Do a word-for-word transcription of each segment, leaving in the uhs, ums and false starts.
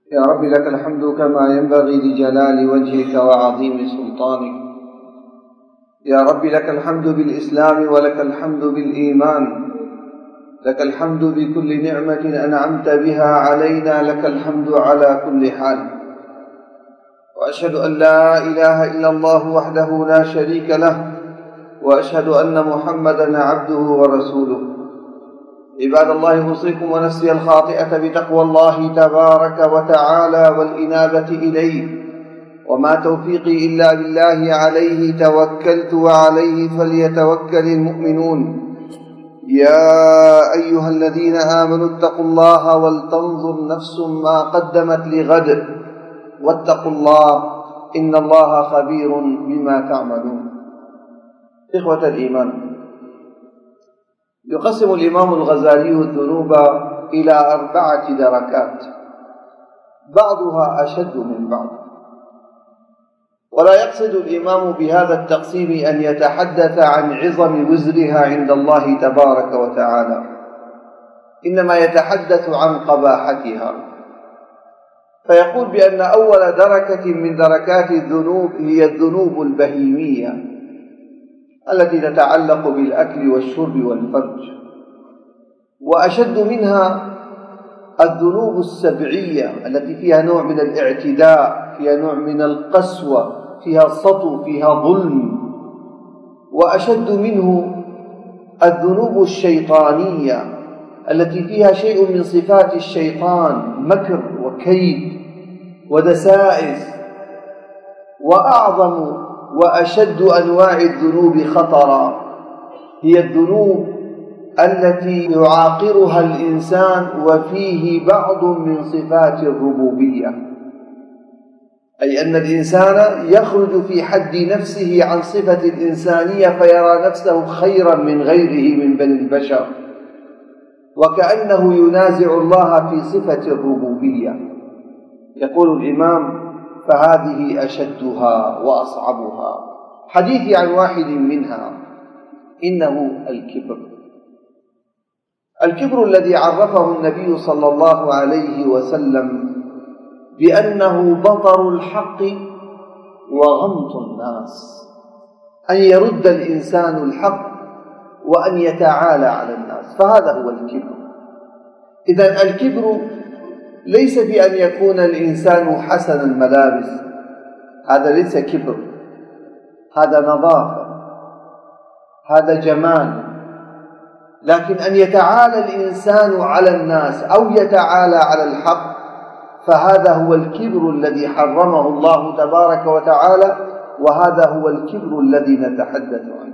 يا رب لك الحمد كما ينبغي لجلال وجهك وعظيم سلطانك. يا رب لك الحمد بالإسلام ولك الحمد بالإيمان، لك الحمد بكل نعمة أنعمت بها علينا، لك الحمد على كل حال. وأشهد أن لا إله إلا الله وحده لا شريك له، وأشهد أن محمدا عبده ورسوله. عباد الله، أوصيكم ونفسي الخاطئة بتقوى الله تبارك وتعالى والإنابة إليه، وما توفيقي إلا بالله، عليه توكلت وعليه فليتوكل المؤمنون. يا أيها الذين آمنوا اتقوا الله ولتنظر نفس ما قدمت لغد، واتقوا الله إن الله خبير بما تعملون. إخوة الإيمان، يقسم الإمام الغزالي الذنوب إلى أربعة دركات، بعضها أشد من بعض، ولا يقصد الإمام بهذا التقسيم أن يتحدث عن عظم وزرها عند الله تبارك وتعالى، إنما يتحدث عن قباحتها، فيقول بأن أول دركة من دركات الذنوب هي الذنوب البهيمية التي تتعلق بالأكل والشرب والفرج، وأشد منها الذنوب السبعية التي فيها نوع من الاعتداء، فيها نوع من القسوة، فيها سطو، فيها ظلم. وأشد منه الذنوب الشيطانية التي فيها شيء من صفات الشيطان، مكر وكيد ودسائس. وأعظم وأشد أنواع الذنوب خطرا هي الذنوب التي يعاقرها الإنسان وفيه بعض من صفات الربوبية، أي أن الإنسان يخرج في حد نفسه عن صفة الإنسانية فيرى نفسه خيرا من غيره من بني البشر، وكأنه ينازع الله في صفة الربوبية. يقول الإمام: فهذه أشدها وأصعبها. حديثي عن واحد منها إنه الكبر. الكبر الذي عرفه النبي صلى الله عليه وسلم بأنه بطر الحق وغمط الناس، أن يرد الإنسان الحق وأن يتعالى على الناس، فهذا هو الكبر. إذن الكبر ليس بأن يكون الإنسان حسن الملابس، هذا ليس كبر، هذا نظافة، هذا جمال. لكن أن يتعالى الإنسان على الناس أو يتعالى على الحق، فهذا هو الكبر الذي حرمه الله تبارك وتعالى، وهذا هو الكبر الذي نتحدث عنه.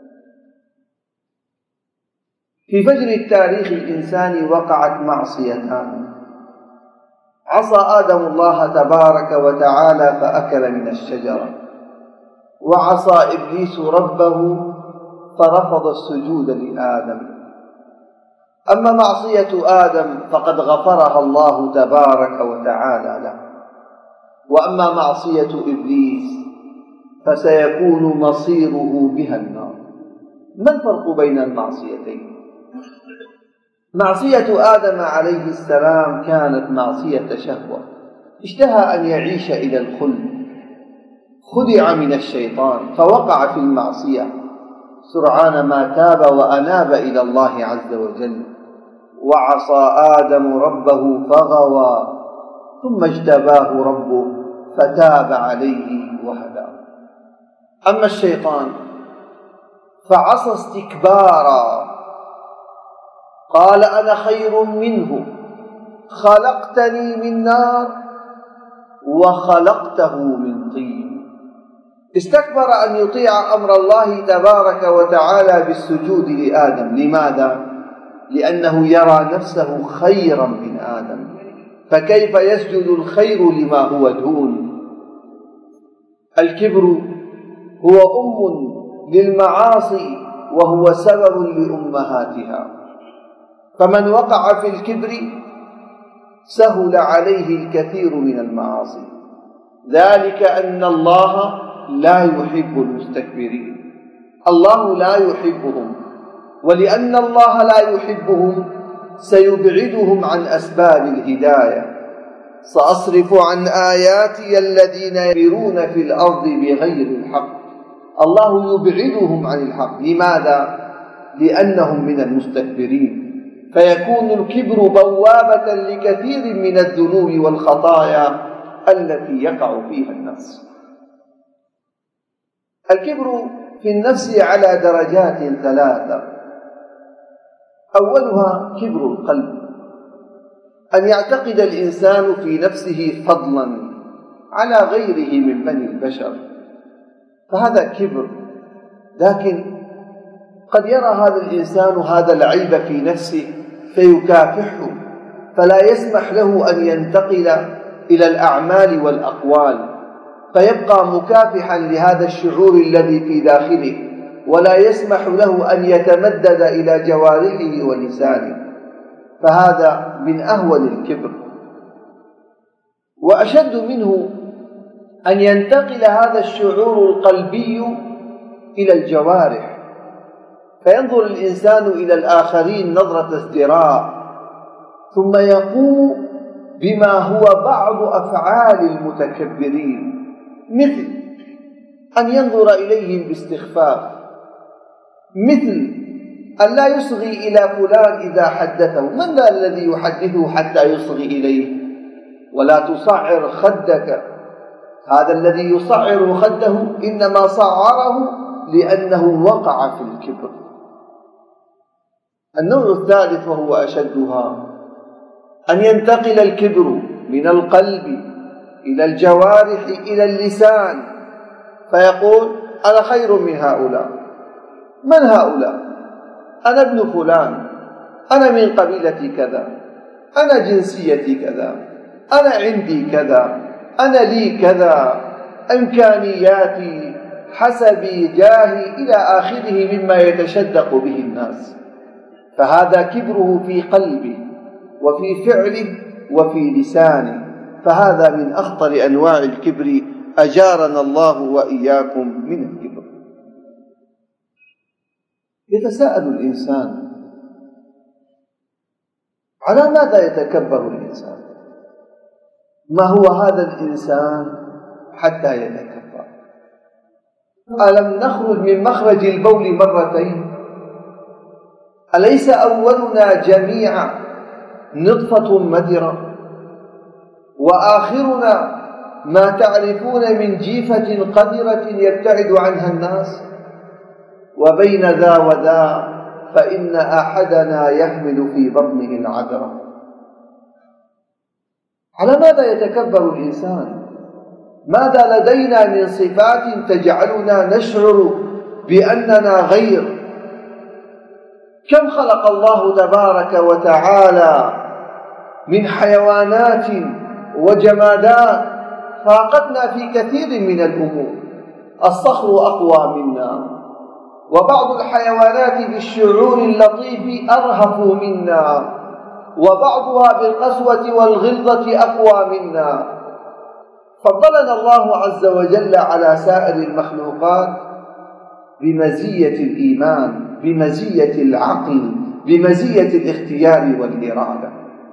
في فجر التاريخ الإنساني وقعت معصيتان: عصى آدم الله تبارك وتعالى فأكل من الشجرة، وعصى إبليس ربه فرفض السجود لآدم. أما معصية آدم فقد غفرها الله تبارك وتعالى له، وأما معصية إبليس فسيكون مصيره بها النار. ما الفرق بين المعصيتين؟ معصية آدم عليه السلام كانت معصية شهوة، اشتهى أن يعيش إلى الخلد، خدع من الشيطان فوقع في المعصية، سرعان ما تاب وأناب إلى الله عز وجل. وعصى آدم ربه فغوى، ثم اجتباه ربه فتاب عليه وهداه. أما الشيطان فعصى استكبارا، قال: أنا خير منه، خلقتني من نار وخلقته من طين. استكبر أن يطيع أمر الله تبارك وتعالى بالسجود لآدم. لماذا؟ لأنه يرى نفسه خيرا من آدم، فكيف يسجد الخير لما هو دون؟ الكبر هو أم للمعاصي وهو سبب لأمهاتها، فمن وقع في الكبر سهل عليه الكثير من المعاصي، ذلك أن الله لا يحب المستكبرين. الله لا يحبهم، ولأن الله لا يحبهم سيبعدهم عن أسباب الهداية، سأصرف عن آياتي الذين يكبرون في الأرض بغير الحق. الله يبعدهم عن الحق. لماذا؟ لأنهم من المستكبرين، فيكون الكبر بوابة لكثير من الذنوب والخطايا التي يقع فيها الناس. الكبر في النفس على درجات ثلاثة. أولها كبر القلب، أن يعتقد الإنسان في نفسه فضلا على غيره من بني البشر، فهذا كبر. لكن قد يرى هذا الإنسان هذا العيب في نفسه فيكافحه، فلا يسمح له أن ينتقل إلى الأعمال والأقوال، فيبقى مكافحا لهذا الشعور الذي في داخله، ولا يسمح له أن يتمدد إلى جوارحه ولسانه، فهذا من أهون الكبر. وأشد منه أن ينتقل هذا الشعور القلبي إلى الجوارح، فينظر الإنسان إلى الآخرين نظرة ازدراء، ثم يقوم بما هو بعض أفعال المتكبرين، مثل أن ينظر إليهم باستخفاف، مثل أن لا يصغي إلى فلان إذا حدثه. من ذا الذي يحدثه حتى يصغي إليه؟ ولا تصعر خدك. هذا الذي يصعر خده إنما صعره لأنه وقع في الكبر. النوع الثالث وهو أشدها أن ينتقل الكبر من القلب إلى الجوارح إلى اللسان، فيقول أنا خير من هؤلاء. من هؤلاء؟ أنا ابن فلان، أنا من قبيلتي كذا، أنا جنسيتي كذا، أنا عندي كذا، أنا لي كذا، إمكانياتي، حسبي، جاهي، إلى آخره مما يتشدق به الناس. فهذا كبره في قلبه وفي فعله وفي لسانه، فهذا من أخطر أنواع الكبر، أجارنا الله وإياكم من الكبر. يتساءل الإنسان على ماذا يتكبر الإنسان؟ ما هو هذا الإنسان حتى يتكبر؟ ألم نخرج من مخرج البول مرتين؟ أليس أولنا جميعا نطفة مدرة، وآخرنا ما تعرفون من جيفة قذرة يبتعد عنها الناس؟ وبين ذا وذا فإن أحدنا يحمل في بطنه العذرة. على ماذا يتكبر الإنسان؟ ماذا لدينا من صفات تجعلنا نشعر بأننا غير؟ كم خلق الله تبارك وتعالى من حيوانات وجمادات فاقتنا في كثير من الأمور. الصخر أقوى منا، وبعض الحيوانات بالشعور اللطيف أرهف منا، وبعضها بالقسوة والغلظة أقوى منا. فضلنا الله عز وجل على سائر المخلوقات بمزية الإيمان، بمزية العقل، بمزية الاختيار والإرادة.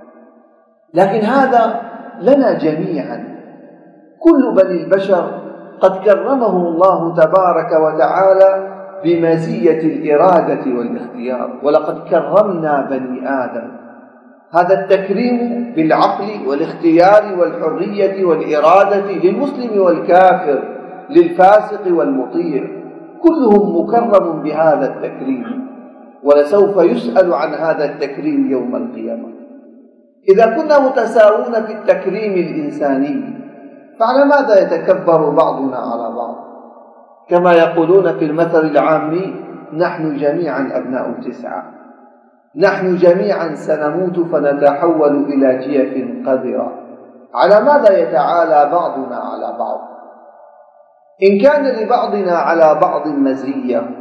لكن هذا لنا جميعا، كل بني البشر قد كرمهم الله تبارك وتعالى بمزية الإرادة والاختيار. ولقد كرمنا بني آدم. هذا التكريم بالعقل والاختيار والحرية والإرادة للمسلم والكافر، للفاسق والمطيع، كلهم مكرم بهذا التكريم، ولسوف يسأل عن هذا التكريم يوم القيامة. إذا كنا متساوون في التكريم الإنساني، فعلى ماذا يتكبر بعضنا على بعض؟ كما يقولون في المثل العامي: نحن جميعا أبناء تسعة، نحن جميعا سنموت فنتحول إلى جيف قذرة. على ماذا يتعالى بعضنا على بعض؟ إن كان لبعضنا على بعض مزية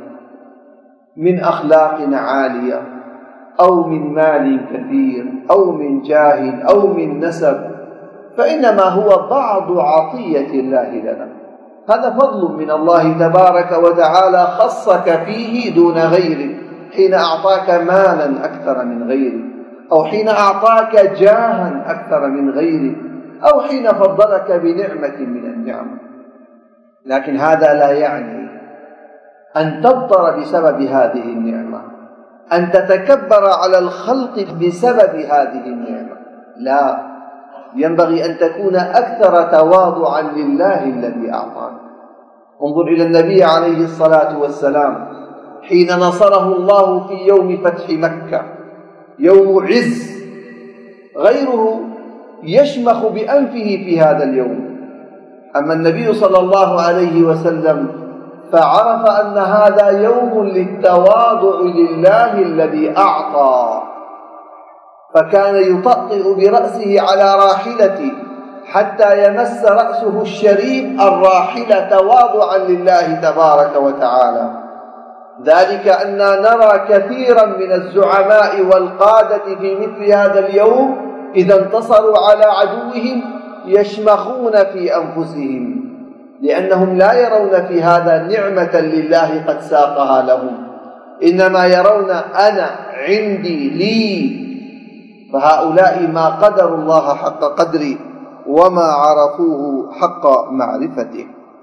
من أخلاق عالية، أو من مال كثير، أو من جاه، أو من نسب، فإنما هو بعض عطية الله لنا. هذا فضل من الله تبارك وتعالى خصك فيه دون غيرك، حين أعطاك مالا أكثر من غيرك، أو حين أعطاك جاها أكثر من غيرك، أو حين فضلك بنعمة من النعم. لكن هذا لا يعني أن تبطر بسبب هذه النعمة، أن تتكبر على الخلق بسبب هذه النعمة، لا، ينبغي أن تكون أكثر تواضعا لله الذي أعطاك. انظر إلى النبي عليه الصلاة والسلام حين نصره الله في يوم فتح مكة، يوم عز، غيره يشمخ بأنفه في هذا اليوم، أما النبي صلى الله عليه وسلم فعرف أن هذا يوم للتواضع لله الذي أعطى، فكان يطأطئ برأسه على راحلته حتى يمس رأسه الشريف الراحلة تواضعا لله تبارك وتعالى. ذلك أننا نرى كثيرا من الزعماء والقادة في مثل هذا اليوم إذا انتصروا على عدوهم يشمخون في أنفسهم، لأنهم لا يرون في هذا نعمة لله قد ساقها لهم، إنما يرون أنا عندي لي. فهؤلاء ما قدروا الله حق قدره وما عرفوه حق معرفته.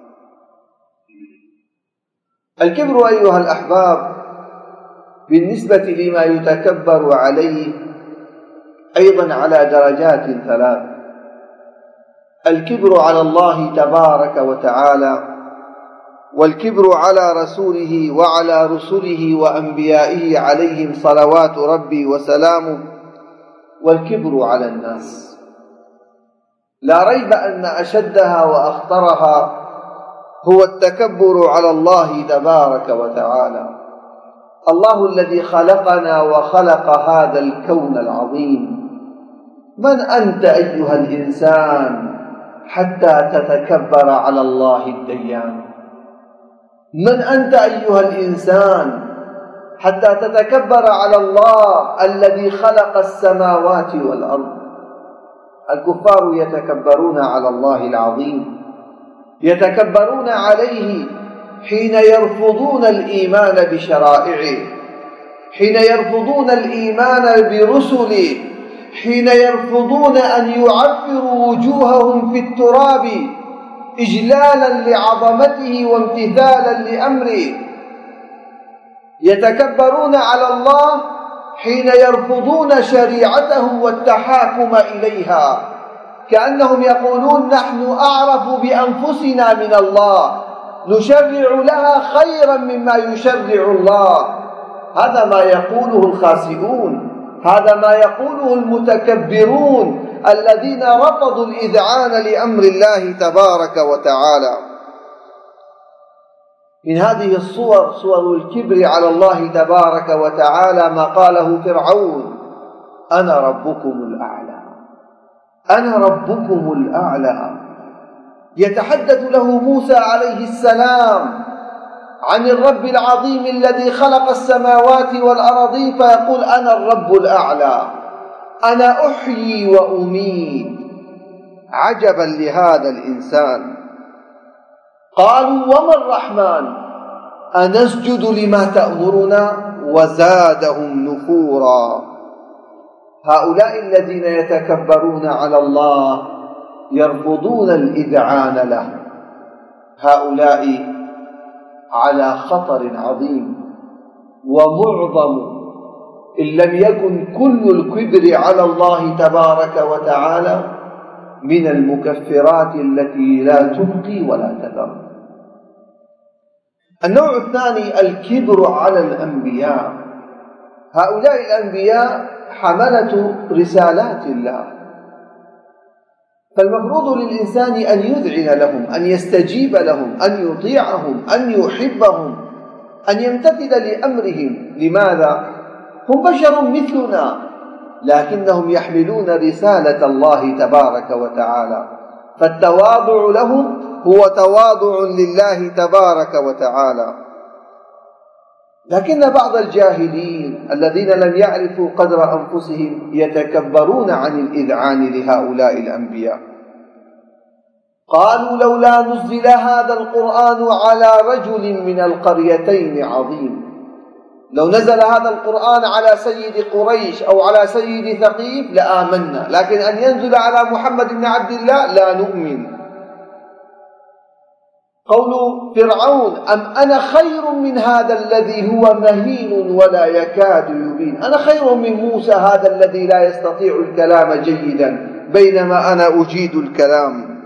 الكبر أيها الأحباب بالنسبة لما يتكبر عليه أيضا على درجات ثلاث. الكبر على الله تبارك وتعالى، والكبر على رسوله وعلى رسله وأنبيائه عليهم صلوات ربي وسلامه، والكبر على الناس. لا ريب أن أشدها وأخطرها هو التكبر على الله تبارك وتعالى. الله الذي خلقنا وخلق هذا الكون العظيم، من أنت أيها الإنسان حتى تتكبر على الله الديان؟ من أنت أيها الإنسان حتى تتكبر على الله الذي خلق السماوات والأرض؟ الكفار يتكبرون على الله العظيم، يتكبرون عليه حين يرفضون الإيمان بشرائعه، حين يرفضون الإيمان برسله، حين يرفضون أن يعفروا وجوههم في التراب إجلالا لعظمته وامتثالا لأمره. يتكبرون على الله حين يرفضون شريعته والتحاكم إليها، كأنهم يقولون نحن أعرف بأنفسنا من الله، نشرع لها خيرا مما يشرع الله. هذا ما يقوله الخاسئون، هذا ما يقوله المتكبرون الذين رفضوا الإذعان لأمر الله تبارك وتعالى. من هذه الصور صور الكبر على الله تبارك وتعالى ما قاله فرعون: أنا ربكم الأعلى، أنا ربكم الأعلى. يتحدث له موسى عليه السلام عن الرب العظيم الذي خلق السماوات والأراضين فيقول أنا الرب الأعلى، أنا أحيي وأميت. عجبا لهذا الإنسان. قالوا وما الرحمن أنسجد لما تأمرنا وزادهم نفورا. هؤلاء الذين يتكبرون على الله يرفضون الإذعان له، هؤلاء على خطر عظيم. ومعظم إن لم يكن كل الكبر على الله تبارك وتعالى من المكفرات التي لا تبقي ولا تذر. النوع الثاني الكبر على الأنبياء. هؤلاء الأنبياء حملة رسالات الله، فالمفروض للإنسان أن يذعن لهم، أن يستجيب لهم، أن يطيعهم، أن يحبهم، أن يمتثل لأمرهم. لماذا؟ هم بشر مثلنا، لكنهم يحملون رسالة الله تبارك وتعالى، فالتواضع لهم هو تواضع لله تبارك وتعالى. لكن بعض الجاهلين الذين لم يعرفوا قدر أنفسهم يتكبرون عن الإذعان لهؤلاء الأنبياء. قالوا لولا نزل هذا القرآن على رجل من القريتين عظيم. لو نزل هذا القرآن على سيد قريش أو على سيد ثقيف لآمنا، لكن أن ينزل على محمد بن عبد الله لا نؤمن. قول فرعون: أم أنا خير من هذا الذي هو مهين ولا يكاد يبين. أنا خير من موسى هذا الذي لا يستطيع الكلام جيدا بينما أنا أجيد الكلام.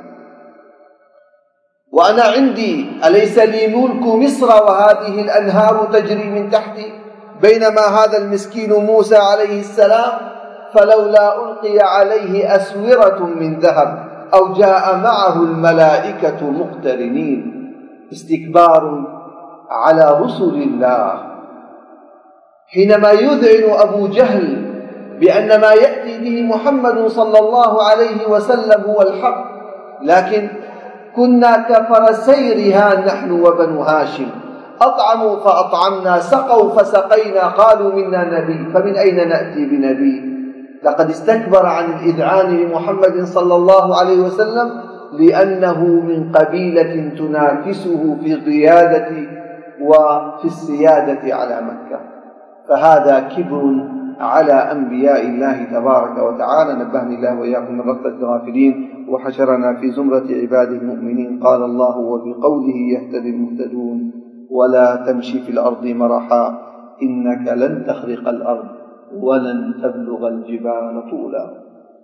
وأنا عندي أليس لي ملك مصر وهذه الأنهار تجري من تحتي، بينما هذا المسكين موسى عليه السلام فلولا ألقي عليه أسورة من ذهب أو جاء معه الملائكة مقترنين. استكبار على رسل الله. حينما يذعن أبو جهل بأن ما يأتي به محمد صلى الله عليه وسلم هو الحق، لكن كنا كفرسي رهان نحن وبنو هاشم، أطعموا فأطعمنا، سقوا فسقينا، قالوا منا نبي، فمن أين نأتي بنبي؟ لقد استكبر عن الإذعان لمحمد صلى الله عليه وسلم لأنه من قبيلة تنافسه في القيادة وفي السيادة على مكة. فهذا كبر على أنبياء الله تبارك وتعالى. نبهني الله وإياكم من غفلة الغافلين وحشرنا في زمرة عباده المؤمنين. قال الله: وبقوله يهتدي المهتدون ولا تمشي في الأرض مرحا إنك لن تخرق الأرض ولن تبلغ الجبال طولا.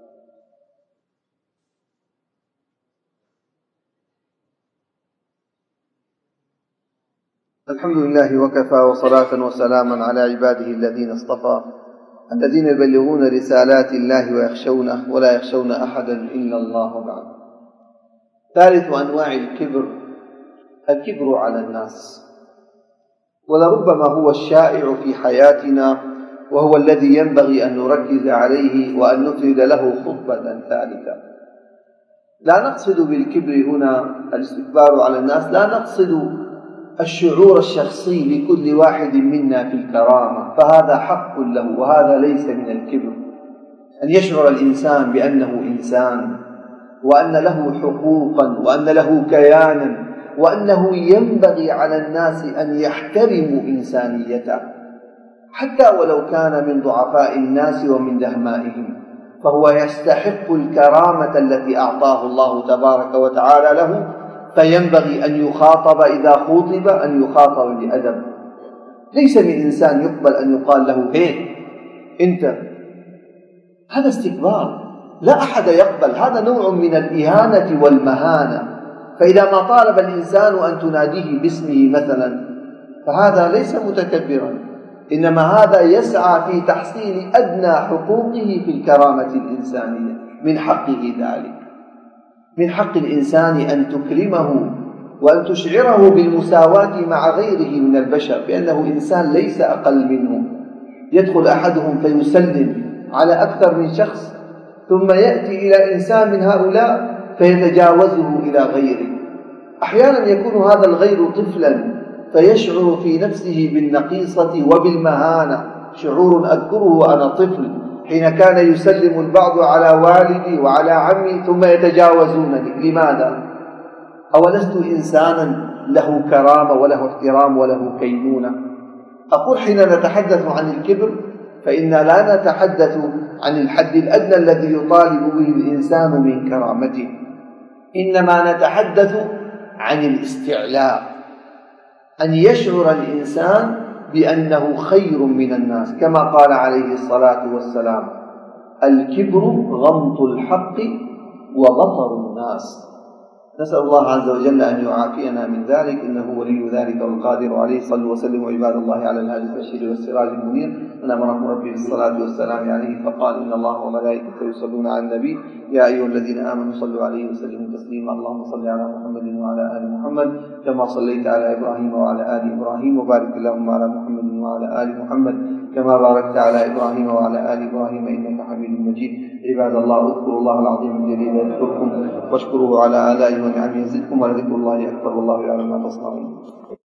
الحمد لله وكفى، وصلاة وسلاما على عباده الذين اصطفى، الذين يبلغون رسالات الله ويخشونه ولا يخشون أحدا إلا الله. بعد، ثالث أنواع الكبر الكبر على الناس، ولربما هو الشائع في حياتنا، وهو الذي ينبغي أن نركز عليه وأن نفرد له خطبة ثالثة. لا نقصد بالكبر هنا الاستكبار على الناس، لا نقصد الشعور الشخصي لكل واحد منا في الكرامة، فهذا حق له وهذا ليس من الكبر. أن يشعر الإنسان بأنه إنسان، وأن له حقوقا، وأن له كيانا، وأنه ينبغي على الناس أن يحترموا إنسانيته، حتى ولو كان من ضعفاء الناس ومن دهمائهم، فهو يستحق الكرامة التي أعطاه الله تبارك وتعالى له، فينبغي أن يخاطب إذا خوطب أن يخاطب بأدب. ليس من إنسان يقبل أن يقال له هي أنت، هذا استكبار، لا أحد يقبل، هذا نوع من الإهانة والمهانة. فإذا ما طالب الإنسان أن تناديه باسمه مثلا فهذا ليس متكبرا، إنما هذا يسعى في تحصيل أدنى حقوقه في الكرامة الإنسانية. من حقه ذلك، من حق الإنسان أن تكرمه وأن تشعره بالمساواة مع غيره من البشر، بأنه إنسان ليس أقل منه. يدخل أحدهم فيسلم على أكثر من شخص، ثم يأتي إلى إنسان من هؤلاء فيتجاوزه إلى غيره. أحيانا يكون هذا الغير طفلا فيشعر في نفسه بالنقيصة وبالمهانة، شعور أذكره وأنا طفل حين كان يسلم البعض على والدي وعلى عمي ثم يتجاوزونني. لماذا؟ أولست إنسانا له كرامة وله احترام وله كينونة؟ أقول حين نتحدث عن الكبر فإنا لا نتحدث عن الحد الأدنى الذي يطالب به الإنسان من كرامته، إنما نتحدث عن الاستعلاء، أن يشعر الإنسان بأنه خير من الناس، كما قال عليه الصلاة والسلام: الكبر غمط الحق وبطر الناس. نسأل الله عز وجل أن يعافينا من ذلك، إنه ولي ذلك والقادر عليه. صلوا وسلموا عباد الله على الهادي البشير والسراج المنير. أنا أمركم ربي بالصلاة والسلام عليه، فقال: إن الله وملائكته يصلون على النبي يا أيها الذين آمنوا صلوا عليه وسلموا تسليما. اللهم صل على محمد وعلى آل محمد كما صليت على إبراهيم وعلى آل إبراهيم، وبارك اللهم على محمد وعلى آل محمد كما باركت على إبراهيم وعلى آل إبراهيم إنك حميد مجيد. عباد الله، اذكروا الله العظيم الجليل يذكركم، واشكروه على آلائه ونعمه يزدكم، ولذكر الله أكبر والله يعلم ما تصنعون.